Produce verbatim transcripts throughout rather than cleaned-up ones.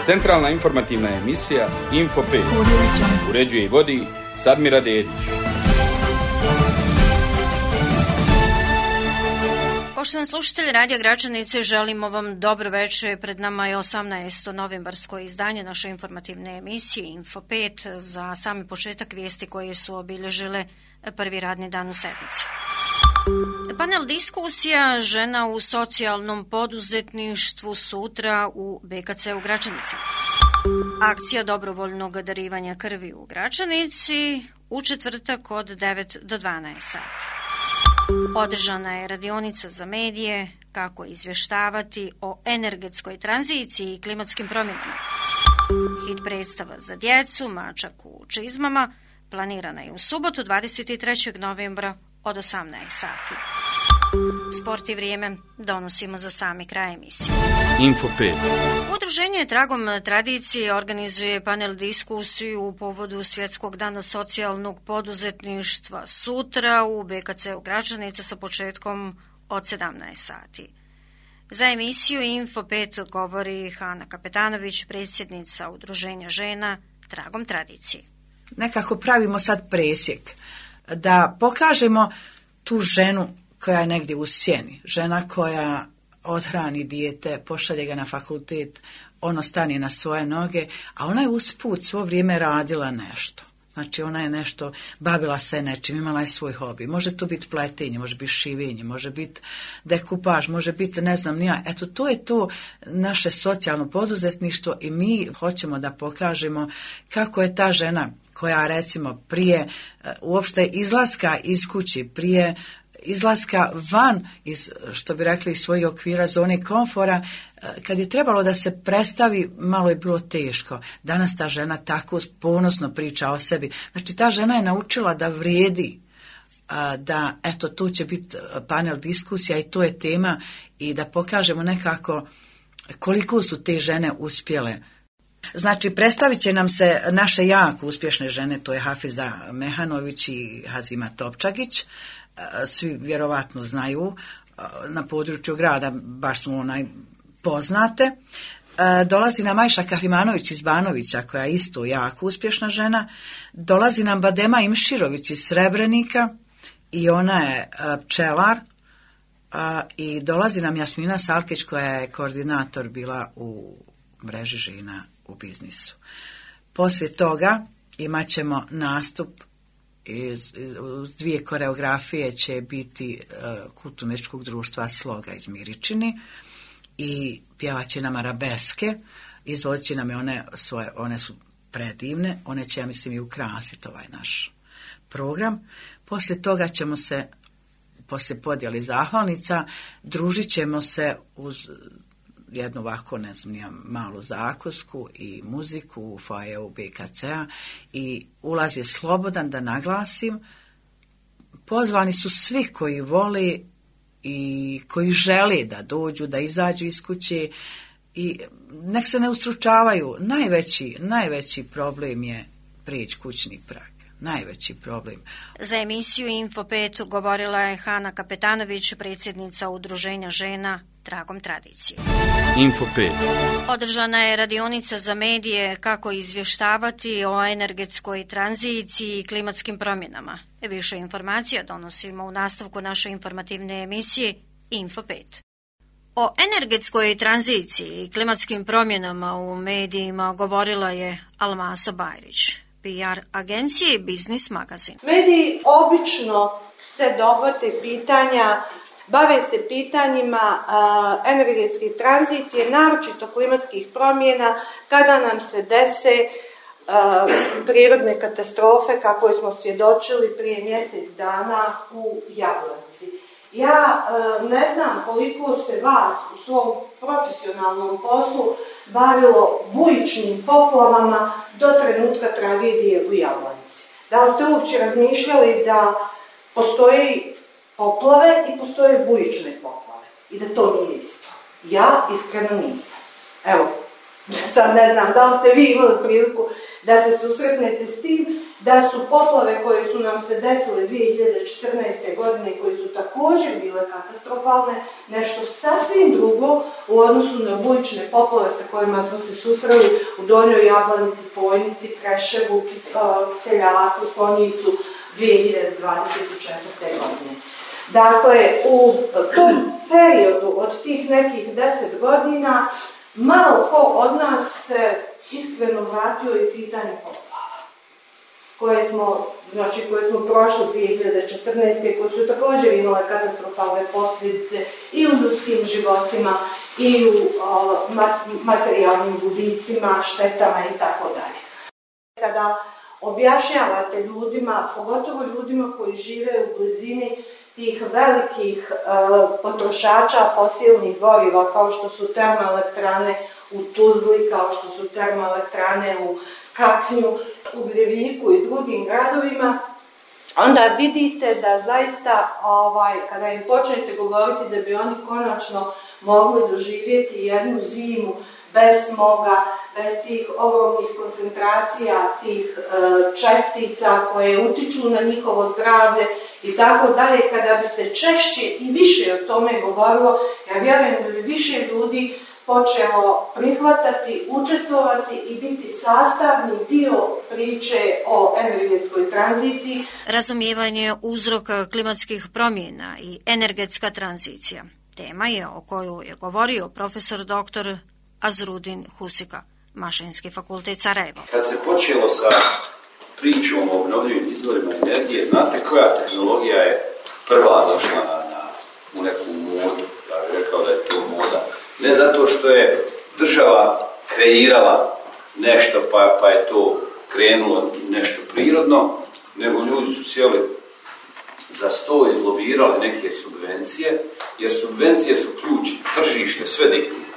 Centralna informativna emisija Info pet. Uređuje i vodi Sadmira Dedić. Poštovani slušatelji Radio Gračanice, želimo vam dobro večer. Pred nama je osamnaesto novembarsko izdanje naše informativne emisije Info pet za sami početak vijesti koje su obilježile prvi radni dan u sedmici. Panel diskusija žena u socijalnom poduzetništvu sutra u B K C u Gračanici. Akcija dobrovoljnog darivanja krvi u Gračanici u četvrtak od devet do dvanaest sati. Održana je radionica za medije kako izvještavati o energetskoj tranziciji i klimatskim promjenama. Hit predstava za djecu Mačak u čizmama planirana je u subotu dvadeset trećeg novembra od osamnaest sati. Sport i vrijeme donosimo za sami kraj emisije. Info pet. Udruženje Tragom tradicije organizuje panel diskusiju u povodu Svjetskog dana socijalnog poduzetništva sutra u B K C u Gračanici sa početkom od sedamnaest sati. Za emisiju Info pet govori Hana Kapetanović, predsjednica Udruženja žena Tragom tradicije. Nekako pravimo sad presjek da pokažemo tu ženu koja je negdje u sjeni, žena koja odhrani dijete, pošalje ga na fakultet, ono stane na svoje noge, a ona je usput svo vrijeme radila nešto. Znači ona je nešto, bavila se nečim, imala je svoj hobi. Može to biti pletenje, može biti šivenje, može biti dekupaž, može biti ne znam ni ja. Eto, to je to naše socijalno poduzetništvo i mi hoćemo da pokažemo kako je ta žena koja recimo prije uopšte izlaska iz kući, prije izlaska van iz, što bi rekli, iz svojih okvira zone komfora, kad je trebalo da se predstavi, malo je bilo teško. Danas ta žena tako ponosno priča o sebi. Znači ta žena je naučila da vrijedi, da eto tu će biti panel diskusija i to je tema i da pokažemo nekako koliko su te žene uspjele. Znači, predstavit će nam se naše jako uspješne žene, to je Hafiza Mehanović i Hazima Topčagić. Svi vjerovatno znaju, na području grada baš smo onaj poznate. Dolazi nam Ajša Kahrimanović iz Banovića, koja je isto jako uspješna žena. Dolazi nam Badema Imširović iz Srebrenika i ona je pčelar. I dolazi nam Jasmina Salkić, koja je koordinator bila u mreži žena u biznisu. Poslije toga imat ćemo nastup iz, iz dvije koreografije će biti uh, kulturno-umjetničkog društva Sloga iz Miričini i pjevat će nam arabeske, izvodit će nam one svoje, one su predivne, one će, ja mislim, i ukrasiti ovaj naš program. Poslije toga ćemo se, poslije podjeli zahvalnica, družit ćemo se uz jednu ovako, ne znam, nijam, malu zakusku i muziku u foajeu B K C-a i ulaz je slobodan, da naglasim. Pozvani su svi koji vole i koji žele da dođu, da izađu iz kuće i nek se ne ustručavaju. Najveći, najveći problem je prijeći kućni prag. Najveći problem. Za emisiju Info pet govorila je Hana Kapetanović, predsjednica Udruženja žena Tragom tradicije. Info pet. Održana je radionica za medije kako izvještavati o energetskoj tranziciji i klimatskim promjenama. Više informacija donosimo u nastavku naše informativne emisije Info pet. O energetskoj tranziciji i klimatskim promjenama u medijima govorila je Almasa Bajrić, P R agencije i Biznis magazin. Mediji obično se dohvate pitanja, bave se pitanjima a, energetske tranzicije, naročito klimatskih promjena, kada nam se dese a, prirodne katastrofe kako smo svjedočili prije mjesec dana u Jablanci. Ja a, ne znam koliko se vas u svom profesionalnom poslu bavilo bujičnim poplavama do trenutka tragedije u Jablanci. Da li ste uopće razmišljali da postoji poplave i postoje bujične poplave i da to nije isto? Ja iskreno nisam. Evo, sad ne znam da li ste vi imali priliku da se susretnete s tim, da su poplave koje su nam se desile dvije hiljade četrnaeste. godine, koje su također bile katastrofalne, nešto sasvim drugo u u odnosu na bujične poplave sa kojima smo se susreli u Donjoj Jablanici, Fojnici, Kreševu, Kiseljaku, Konjicu dvije hiljade dvadeset četvrte. godine. Dakle, u tom periodu od tih nekih deset godina malo ko od nas se iskreno vratio i pitanje poplava, koje smo, znači, koje smo prošli dvije hiljade četrnaeste. koje su također imale katastrofalne posljedice i u ljudskim životima i u o, materijalnim gubicima, štetama i tako dalje. Kada objašnjavate ljudima, pogotovo ljudima koji žive u blizini tih velikih e, potrošača fosilnih goriva, kao što su termoelektrane u Tuzli, kao što su termoelektrane u Kaknju, u Gljeviku i drugim gradovima, onda vidite da zaista, ovaj, kada im počnete govoriti da bi oni konačno mogli doživjeti jednu zimu bez smoga, bez tih ogromnih koncentracija, tih e, čestica koje utiču na njihovo zdravlje i tako dalje, kada bi se češće i više o tome govorilo, ja vjerujem da bi više ljudi počelo prihvatati, učestvovati i biti sastavni dio priče o energetskoj tranziciji. Razumijevanje uzroka klimatskih promjena i energetska tranzicija. Tema je o kojoj je govorio profesor doktor Azrudin Husika, Mašinski fakultet Sarajevo. Kad se počelo sa pričom o obnovljivim izvorima energije, znate koja tehnologija je prva došla na, na, u neku modu? Ja bih rekao da je to moda. Ne zato što je država kreirala nešto pa, pa je to krenulo nešto prirodno, nego ljudi su sjeli za sto, izlobirali neke subvencije, jer subvencije su ključ, tržište, sve diktira.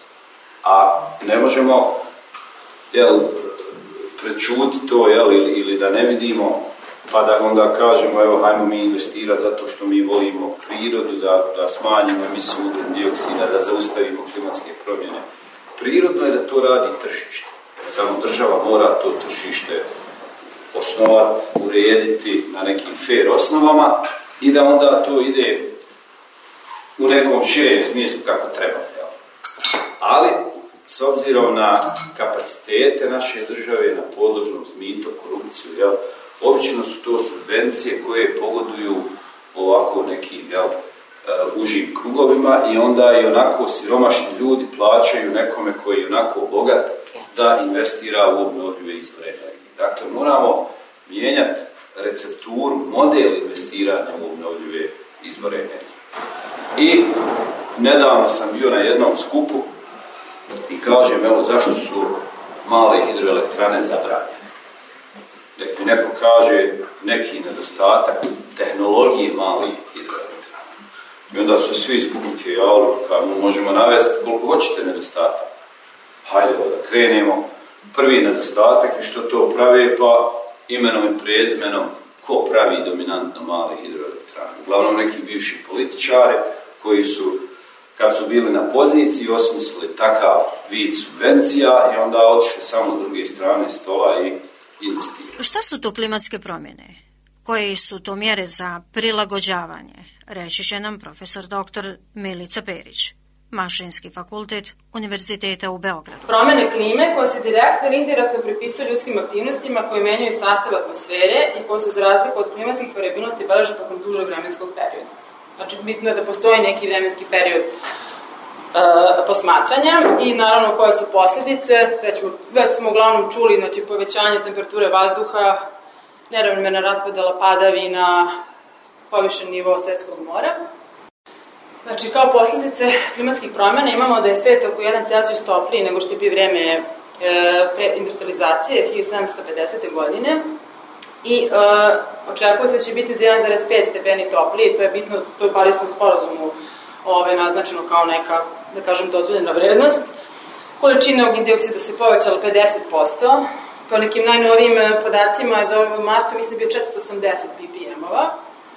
A ne možemo jel, prečuti to jel, ili, ili da ne vidimo, pa da onda kažemo evo hajmo mi investirati zato što mi volimo prirodu, da, da smanjimo emisiju ugljičnog dioksida, da zaustavimo klimatske promjene. Prirodno je da to radi tržište. Samo država mora to tržište osnovati, urediti na nekim fair osnovama i da onda to ide u nekom širem smislu kako treba. Jel. Ali s obzirom na kapacitete naše države, na podložnost, mito, korupciju, jel, obično su to subvencije koje pogoduju ovako nekim jel, uh, užim krugovima i onda i onako siromašni ljudi plaćaju nekome koji je onako bogat da investira u obnovljive izvore energije. Dakle, moramo mijenjati recepturu, model investiranja u obnovljive izvore energije. I nedavno sam bio na jednom skupu i kažem, evo, zašto su male hidroelektrane zabranjene. Nek mi neko kaže neki nedostatak tehnologije malih hidroelektrana. I onda su svi iz publike javili, kao možemo navesti koliko hoćete nedostatak. Hajde da krenemo. Prvi nedostatak je što to prave, pa imenom i prezimenom ko pravi dominantno male hidroelektrane. Uglavnom neki bivši političari koji su, kad su bili na poziciji, osmislili takav vid subvencija i onda otišli samo s druge strane stola i investirali. Šta su to klimatske promjene? Koje su to mjere za prilagođavanje? Reći će nam profesor doktor Milica Perić, Mašinski fakultet Univerziteta u Beogradu. Promjene klime koje se direktno ili indirektno pripisuju ljudskim aktivnostima koje menjaju sastav atmosfere i koje se za razliku od klimatskih variabilnosti beleže tokom dužeg vremenskog perioda. Znači, bitno je da postoji neki vremenski period e, posmatranja i naravno koje su posljedice. Već, već smo uglavnom čuli, znači, povećanje temperature vazduha, neravnomjerna raspodjela padavina, povišen nivo Svetskog mora. Znači, kao posljedice klimatskih promjena imamo da je svijet oko jedan Celzijus topliji nego što je bio vrijeme e, preindustrializacije hiljadu sedamsto pedesete. godine. I e, očekuje se da će biti za jedan zarez pet stepeni topliji, to je bitno, to je u Parijskom sporazumu ove, naznačeno kao neka, da kažem, dozvoljena vrednost. Količina ugljičnog dioksida se povećala pedeset posto, po nekim najnovijim podacima za ovaj martu mislim da je bio četiristo osamdeset ppm-ova.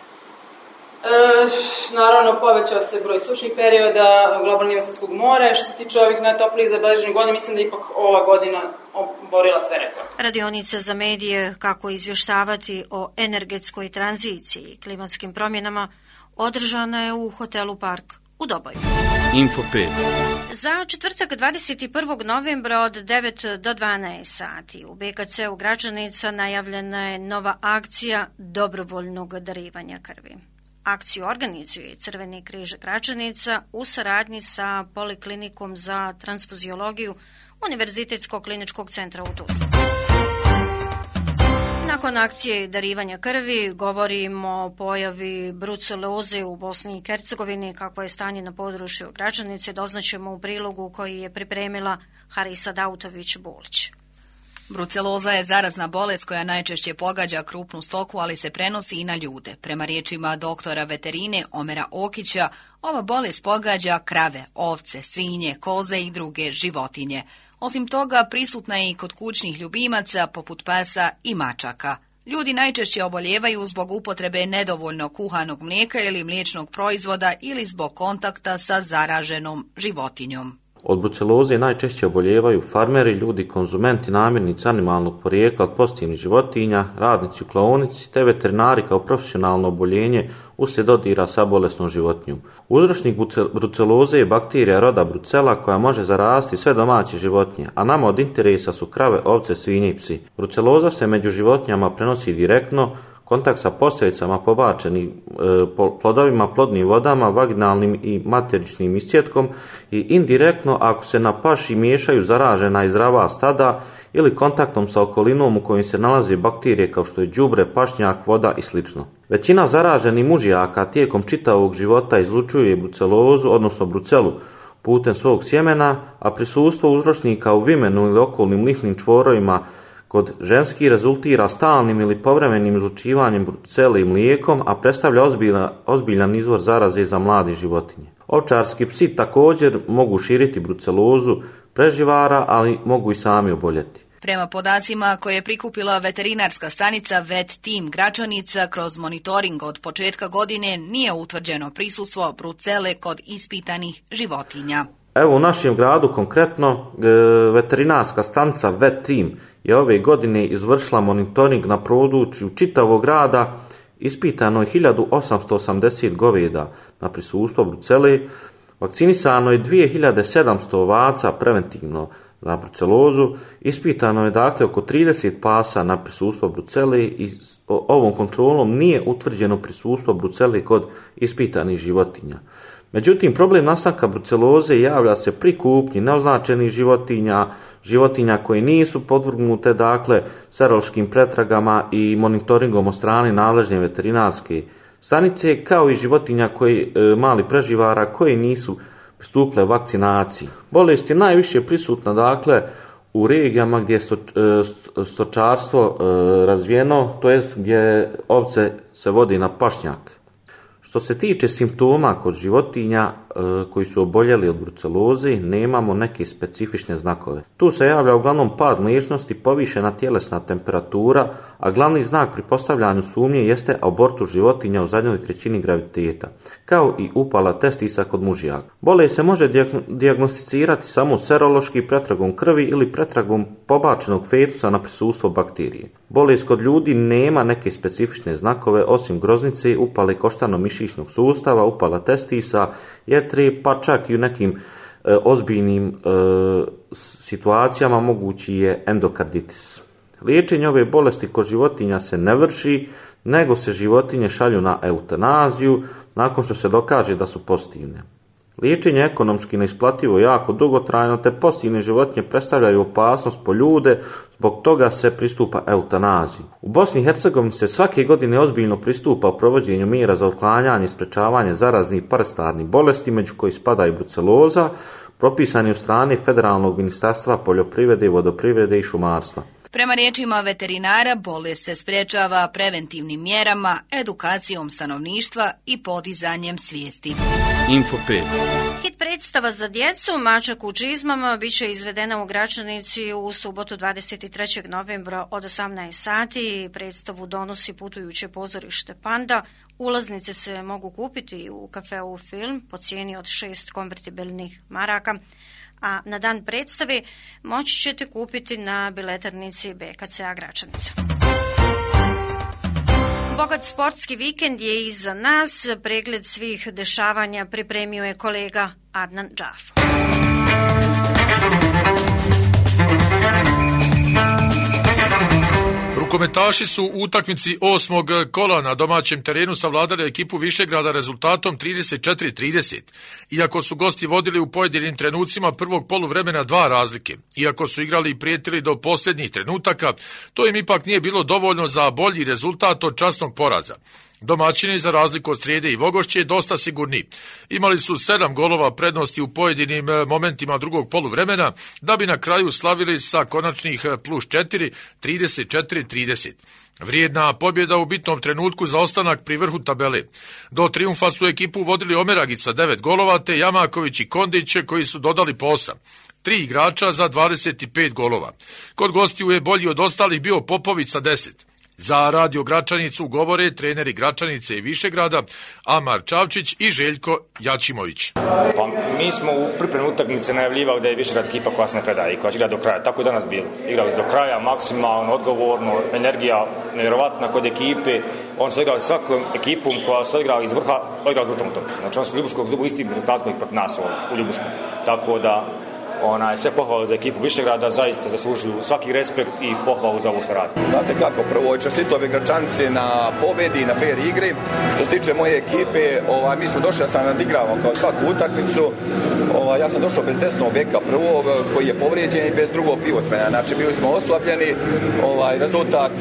E, naravno, povećao se broj sušnih perioda, globalni nivo Svetskog mora, što se tiče ovih najtoplijih zabeleženih godina, mislim da ipak ova godina oborila sve rekorde. Radionica za medije kako izvještavati o energetskoj tranziciji i klimatskim promjenama održana je u hotelu Park u Doboju. Info pet. Za četvrtak dvadeset prvog novembra od devet do dvanaest sati u be ka ce-u Gračanica najavljena je nova akcija dobrovoljnog darivanja krvi. Akciju organizuje Crveni križ Gračanica u saradnji sa Poliklinikom za transfuziologiju Univerzitetskog kliničkog centra u Tuzli. Nakon akcije darivanja krvi govorimo o pojavi bruceloze u Bosni i Hercegovini, kako je stanje na području Gračanice, doznaćemo u prilogu koji je pripremila Harisa Dautović-Bulić. Bruceloza je zarazna bolest koja najčešće pogađa krupnu stoku, ali se prenosi i na ljude. Prema riječima doktora veterine Omera Okića, ova bolest pogađa krave, ovce, svinje, koze i druge životinje. Osim toga, prisutna je i kod kućnih ljubimaca, poput pasa i mačaka. Ljudi najčešće oboljevaju zbog upotrebe nedovoljno kuhanog mlijeka ili mliječnog proizvoda ili zbog kontakta sa zaraženom životinjom. Od bruceloze najčešće oboljevaju farmeri, ljudi konzumenti namirnica animalnog porijekla od pozitivnih životinja, radnici u klaonici te veterinari kao profesionalno oboljenje uslijed dodira sa bolesnom životinjom. Uzročnik bruceloze je bakterija roda brucela koja može zaraziti sve domaće životinje, a nama od interesa su krave, ovce, svinje i psi. Bruceloza se među životinjama prenosi direktno, kontakt sa posljedicama pobačenih e, plodovima, plodnim vodama, vaginalnim i materičnim iscjetkom i indirektno ako se na paši miješaju zaražena i zdrava stada ili kontaktom sa okolinom u kojim se nalaze bakterije kao što je đubre, pašnjak, voda i sl. Većina zaraženih mužjaka tijekom čitavog života izlučuje brucelozu, odnosno brucelu, putem svog sjemena, a prisustvo uzročnika u vimenu ili okolnim limfnim čvorovima kod ženski rezultira stalnim ili povremenim izlučivanjem brucele i mlijekom, a predstavlja ozbiljan, ozbiljan izvor zaraze za mlade životinje. Ovčarski psi također mogu širiti brucelozu preživara, ali mogu i sami oboljeti. Prema podacima koje je prikupila veterinarska stanica Vet Tim Gračanica, kroz monitoring od početka godine nije utvrđeno prisustvo brucele kod ispitanih životinja. Evo u našem gradu konkretno veterinarska stanica Vet Tim je ove godine izvršila monitoring na području čitavog grada, ispitano je hiljadu osamsto osamdeset goveda na prisustvo brucele, vakcinisano je dvije hiljade sedamsto ovaca preventivno na brucelozu, ispitano je dakle oko trideset pasa na prisustvo brucele i ovom kontrolom nije utvrđeno prisustvo brucele kod ispitanih životinja. Međutim, problem nastanka bruceloze javlja se pri kupnji neoznačenih životinja, životinja koje nisu podvrgnute dakle serološkim pretragama i monitoringom od strane nadležne veterinarske stanice, kao i životinja koji, e, mali preživara koji nisu pristupile vakcinaciji. Bolest je najviše prisutna dakle u regijama gdje je sto, e, stočarstvo e, razvijeno, to jest gdje ovce se vode na pašnjak. Što se tiče simptoma kod životinja e, koji su oboljeli od bruceloze, nemamo neke specifične znakove. Tu se javlja uglavnom pad mliječnosti, povišena tjelesna temperatura, a glavni znak pri postavljanju sumnje jeste abortus životinja u zadnjoj trećini graviditeta, kao i upala testisa kod mužjaka. Bolest se može dijagnosticirati samo serološki pretragom krvi ili pretragom pobačenog fetusa na prisustvo bakterije. Bolest kod ljudi nema neke specifične znakove osim groznice, upale koštano-mišićnog sustava, upala testisa, jetre, pa čak i u nekim e, ozbiljnim e, situacijama mogući je endokarditis. Liječenje ove bolesti kod životinja se ne vrši, nego se životinje šalju na eutanaziju nakon što se dokaže da su pozitivne. Liječenje je ekonomski neisplativo, jako dugotrajno, te pozitivne životinje predstavljaju opasnost po ljude, zbog toga se pristupa eutanaziji. U Bosni i Hercegovini se svake godine ozbiljno pristupa u provođenju mjera za otklanjanje i sprečavanje zaraznih parasitarnih bolesti, među koji spada i bruceloza, propisani od strane Federalnog ministarstva poljoprivrede, vodoprivrede i šumarstva. Prema riječima veterinara, bolest se sprečava preventivnim mjerama, edukacijom stanovništva i podizanjem svijesti. Info pet. Hit predstava za djecu Mačak u čizmama bit će izvedena u Gračanici u subotu dvadeset trećeg novembra od osamnaest sati. Predstavu donosi putujuće pozorište Panda. Ulaznice se mogu kupiti u kafeu Film po cijeni od šest konvertibilnih maraka, a na dan predstave moći ćete kupiti na biletarnici be ka ce-a Gračanica. Bogat sportski vikend je iza nas. Pregled svih dešavanja pripremio je kolega Adnan Džafo. Rukometaši su u utakmici osmog kola na domaćem terenu savladali ekipu Višegrada rezultatom trideset četiri trideset. Iako su gosti vodili u pojedinim trenucima prvog poluvremena dva razlike, iako su igrali i prijetili do posljednjih trenutaka, to im ipak nije bilo dovoljno za bolji rezultat od časnog poraza. Domaćini, za razliku od Srijede i Vogošće, dosta sigurni. Imali su sedam golova prednosti u pojedinim momentima drugog poluvremena, da bi na kraju slavili sa konačnih plus četiri, trideset četiri trideset. Vrijedna pobjeda u bitnom trenutku za ostanak pri vrhu tabele. Do trijumfa su ekipu vodili Omeragić sa devet golova, te Jamaković i Kondić koji su dodali po osam. Tri igrača za dvadeset pet golova. Kod gostiju je bolji od ostalih bio Popović sa deset. Za Radio Gračanicu govore treneri Gračanice i Višegrada Amar Čavčić i Željko Jačimović. Pa mi smo u pripremi utakmice najavljivali da je Višegrad ekipa koja se ne predaje i koja će igrati do kraja. Tako je danas bilo. Igrali su do kraja, maksimalno, odgovorno, energija nevjerovatna kod ekipe. Oni su igrali svakom ekipom koja su igrali iz vrha, igrali iz vrha utakmicu. Znači oni su Ljubuškog zubu istim rezultatom i protiv nas u Ljubuškom. Tako da Ona, sve pohvale za ekipu Višegrada, zaista zaslužuju svaki respekt i pohvalu za ovo što radi. Znate kako, prvo čestito ove Gračanice na pobjedi, na fair igri. Što se tiče moje ekipe, ovaj, mi smo došli, ja sam nadigrao kao svaku utakmicu. Ovaj, ja sam došao bez desnog beka prvog koji je povrijeđen i bez drugog pivotmena. Znači bili smo oslabljeni, ovaj, rezultat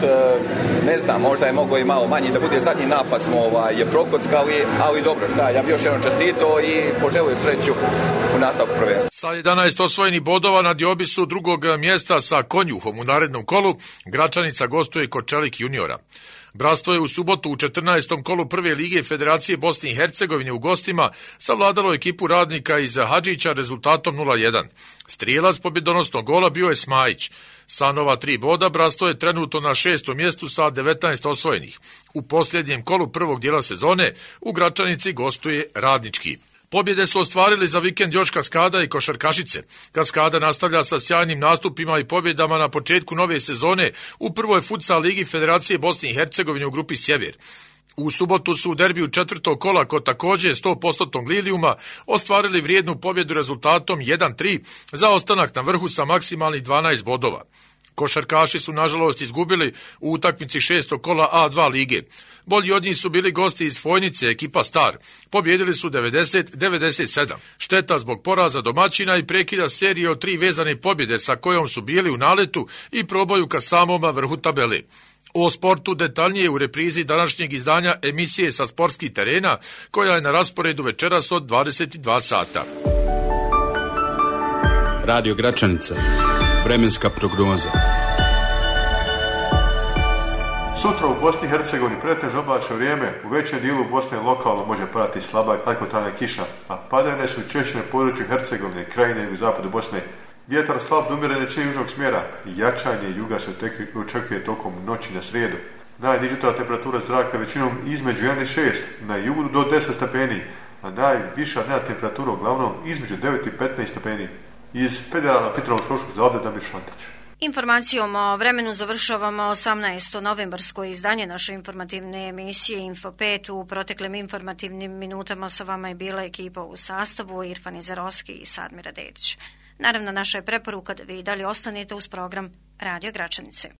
ne znam, možda je mogao i malo manji da bude zadnji napad smo ovaj, je prokockali, ali dobro, šta, ja bi još jednom čestito i poželio sreću u nastavku prvenstva. Sa jedanaest osvojenih bodova na diobi su drugog mjesta sa Konjuhom u narednom kolu. Gračanica gostuje kod Čelik juniora. Bratstvo je u subotu u četrnaestom kolu prve lige Federacije Bosne i Hercegovine u gostima savladalo ekipu Radnika iz Hadžića rezultatom nula jedan. Strijelac pobjedonosnog gola bio je Smajić. Sa nova tri boda Bratstvo je trenutno na šestom mjestu sa devetnaest osvojenih. U posljednjem kolu prvog dijela sezone u Gračanici gostuje Radnički. Pobjede su ostvarili za vikend još Kaskada i Košarkašice. Kaskada nastavlja sa sjajnim nastupima i pobjedama na početku nove sezone u prvoj futsal ligi Federacije Bosne i Hercegovine u grupi Sjever. U subotu su u derbiju četvrtog kola kod također sto posto Lilijuma ostvarili vrijednu pobjedu rezultatom jedan tri za ostanak na vrhu sa maksimalnih dvanaest bodova. Košarkaši su nažalost izgubili u utakmici šestog kola A dva lige. Bolji od njih su bili gosti iz Fojnice, ekipa Star. Pobjedili su devedeset devedeset sedam. Šteta zbog poraza domaćina i prekida serije od tri vezane pobjede sa kojom su bili u naletu i probaju ka samom vrhu tabele. O sportu detaljnije u reprizi današnjeg izdanja emisije sa sportskih terena, koja je na rasporedu večeras od dvadeset dva sata. Radio Gračanica. Vremenska prognoza. Sutra u Bosni i Hercegovini pretežno oblačno vrijeme, u većem dijelu Bosne lokalno može padati slaba i kratkotrajna kiša, a padavine su češće na području Hercegovine, Krajine i u zapadu Bosne. Vjetar slab do umjerene čini južnog smjera, jačanje juga se očekuje tokom noći na srijedu. Najniža temperatura zraka većinom između jedan i šest, na jugu do deset stepeni, a najviša dnevna temperatura uglavnom između devet i petnaest stepeni. Iz Federalnog hidrometeorološkog zavoda Damir Šantić. Informacijom o vremenu završavamo osamnaesto novembarsko izdanje naše informativne emisije Info pet. U proteklim informativnim minutama sa vama je bila ekipa u sastavu Irfan Izarovski i Sadmira Dedić. Naravno, naša je preporuka da vi dalje ostanete uz program Radio Gračanice.